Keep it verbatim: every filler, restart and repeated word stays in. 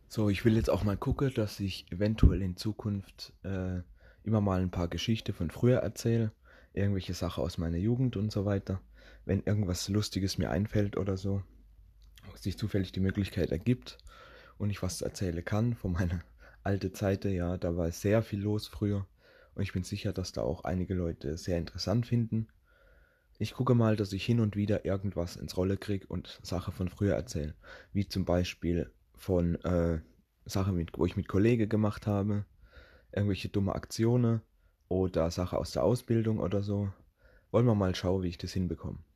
So, ich will jetzt auch mal gucken, dass ich eventuell in Zukunft äh, immer mal ein paar Geschichten von früher erzähle. Irgendwelche Sachen aus meiner Jugend und so weiter. Wenn irgendwas Lustiges mir einfällt oder so, sich zufällig die Möglichkeit ergibt und ich was erzählen kann von meiner alten Zeit, ja, da war sehr viel los früher. Und ich bin sicher, dass da auch einige Leute sehr interessant finden. Ich gucke mal, dass ich hin und wieder irgendwas ins Rolle kriege und Sachen von früher erzähle. Wie zum Beispiel von äh, Sachen, mit, wo ich mit Kollegen gemacht habe, irgendwelche dumme Aktionen oder Sachen aus der Ausbildung oder so. Wollen wir mal schauen, wie ich das hinbekomme.